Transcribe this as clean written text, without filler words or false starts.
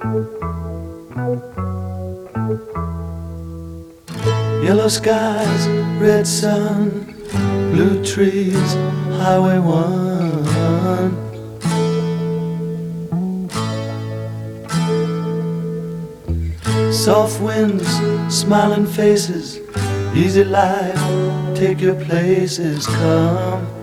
Yellow skies, red sun, blue trees, Highway 1. Soft winds, smiling faces, easy life, take your places, come.